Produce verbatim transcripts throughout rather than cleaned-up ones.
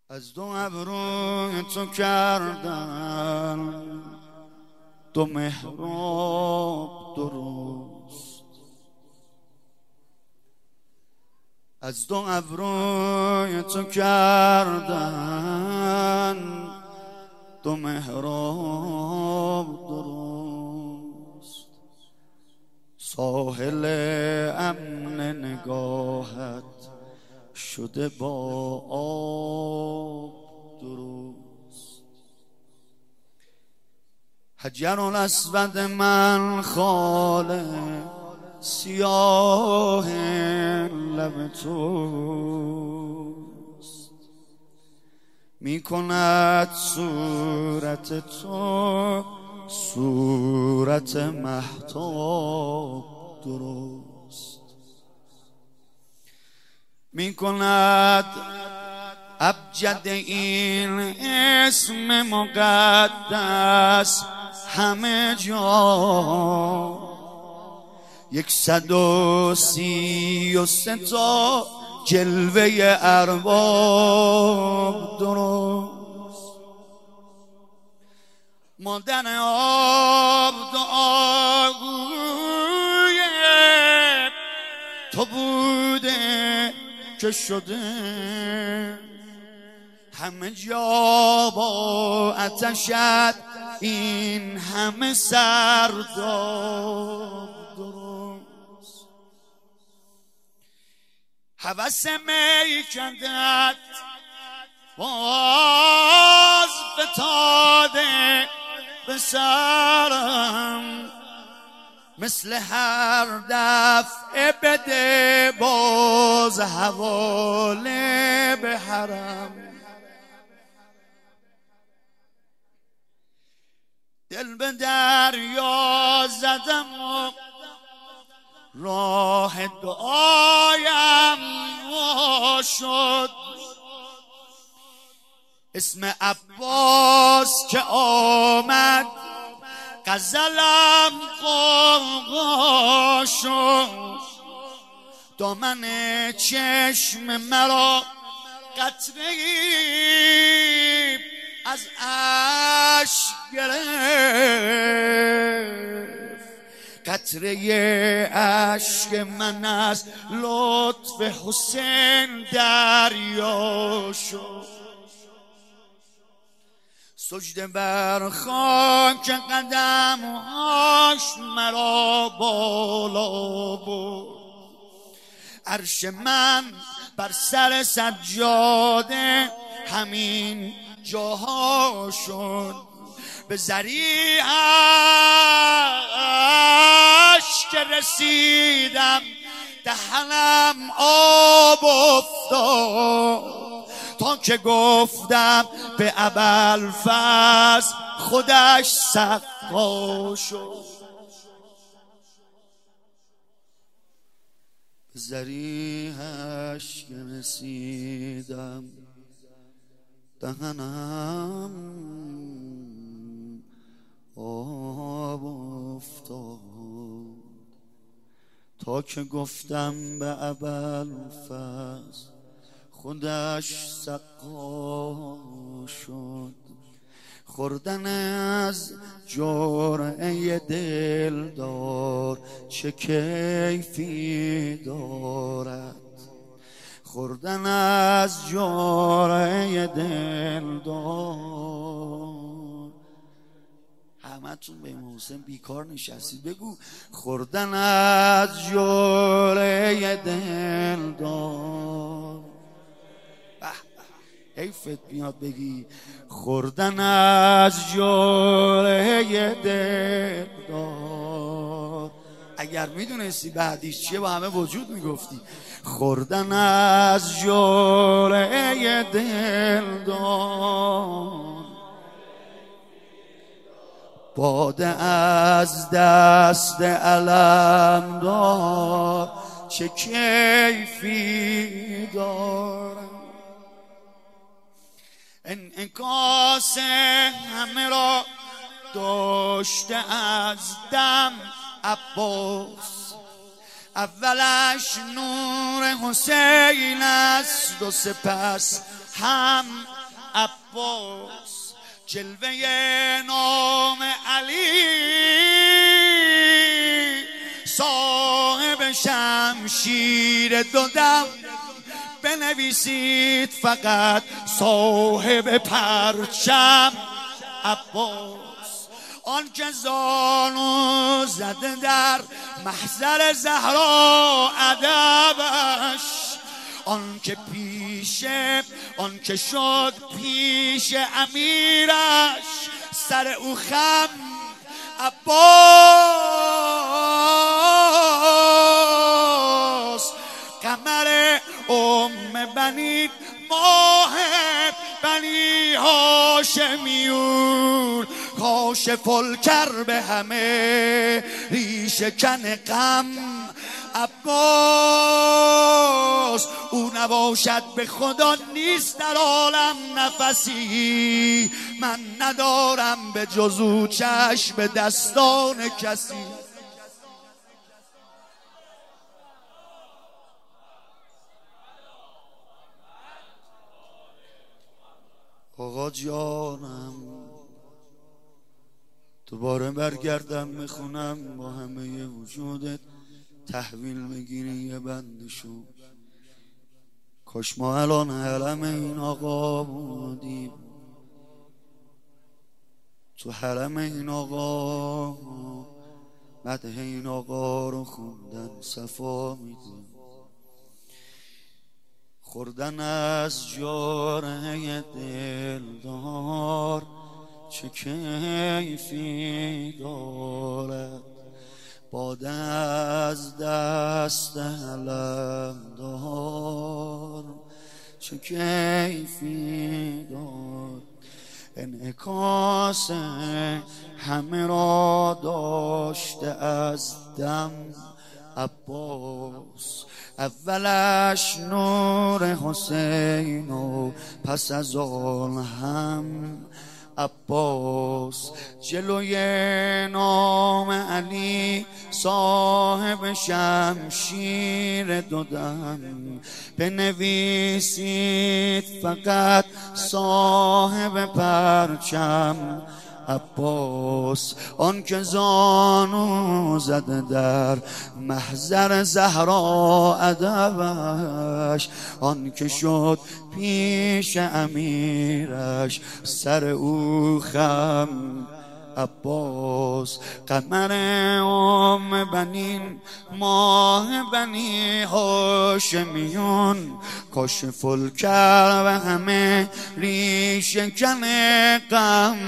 از دو ابروی تو کردن دو محراب درست، از دو ابروی تو کردن دو محراب درست. ساحل امن نگاهت شده با آب درست. حجر الاسود من خاله سیاه لب توست، می کند صورت تو صورت مهتاب درست، می کند ابجد این اسم مقدس همه جا یکصد و سی و سه تا جلوه ارباب درست. مادر آب دعاگوی تو بوده که شده همه جا با آتشت این همه سرداب درست. هوس می کندت باز فتاده به سرم، مثل هر دفعه بده باز حواله به حرم. دل به دریا زدم و راه دعایم وا شد، اسم عباس که آمد غزلم غوغا شد. دامن چشم مرا قطره‌ای از اشک گرفت، قطره اشک من از لطف حسین دریا شد. سجده بر خاک قدمهاش مرا بالا برد، عرش من بر سر سجاده همین جاها شد. به ذریعش که رسیدم دهنم آب افتاد، تا که گفتم به ابوالفضل خودش سقا شد. به ذریعش که رسیدم دهنم آب افتاد، تا که گفتم به ابوالفضل خودش سقا شد. خوردن از جرعه دلدار چه کیفی دارد، خوردن از جرعه دلدار. همتون به محسن بیکار نشستید، بگو خوردن از جرعه دلدار. حیفت میاد بگی خوردن از جرعه دلدار. اگر میدونستی بعدیش چیه با همه وجود میگفتی خوردن از جرعه دلدار. باده از دست علم دار چه کیفی دارم. انعکاس همه را داشته از دم عباس، اولش نور حسین است و سپس هم عباس جلوه نام علی صاحب شمشیر دو دم بنویسید فقط صاحب پرچم عباس آن که زانو زده در محضر زهرا ادبش آن که پیشه آن که شد پیش امیرش سر او خم عباس قمر ام بنی ماه بنی هاشمیون کاشف الکرب همه ریشه کن غم عباس او نباشد به خدا نیست در عالم نفسی من ندارم به جز او چشم دستان کسی آقا جانم دوباره برگردم میخونم با همه وجودت تحویل میگیری یه بندشو کاش ما الان حرم این آقا بودیم تو حرم این آقا مدح این آقا رو خوندن صفا میدیم خوردن از جاره دلدار چه کیفی دارد باده از دست علمدار چه کیفی دارد انعکاس همه را داشته از دم عباس اولش نور حسین و پس از آن هم عباس جلوی نام علی صاحب شمشیر دو دم بنویسید فقط صاحب پرچم عباس آن که زانو زده در محضر زهرا ادبش آن که شد پیش امیرش سر او خم عباس قمر ام بنین ماه بنی هاشمیون کاشف الکرب همه ریشه کن غم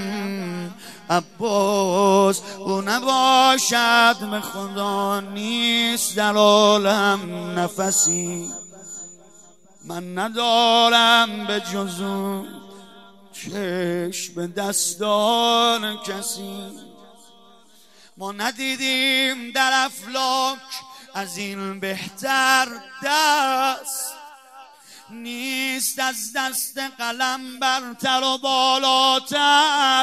عباس او نباشد به خدا نیست در عالم نفسی من ندارم به جز او چشم دستان کسی ما ندیدیم در افلاک از این بهتر دست نیست از دست قلم برتر و بالاتر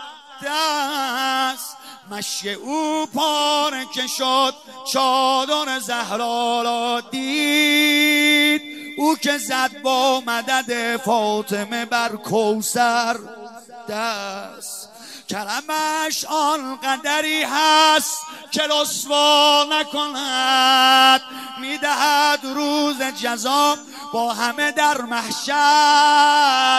دست مشی او پاره که شد چادر زهرا را دید او که زد با مدد فاطمه بر کوثر دست کرمش آن قدری هست که رسوا نکند میدهد روز جزا با همه در محشر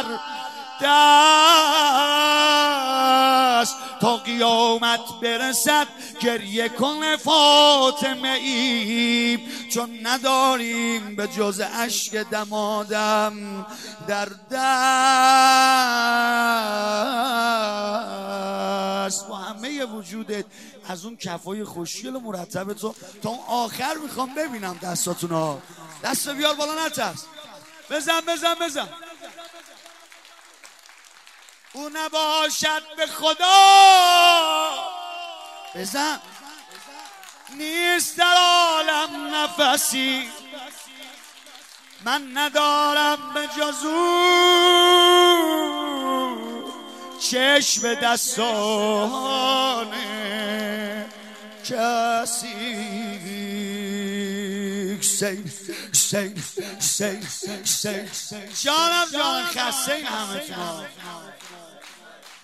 دست تا قیامت برسد گریه کن فاطمه ای چون نداریم به جز اشک دمادم در دست با همه وجودت از اون کفای خوشگل و مرتب تو تا اون آخر میخوام ببینم دستاتونو دست بیار بالا نترس بزن بزن بزن او نباشد به خدا بزن نیست در عالم نفسی من ندارم به جز او چشم دستان کسی حسین حسین حسین حسین جانم جانم خسته این همه شما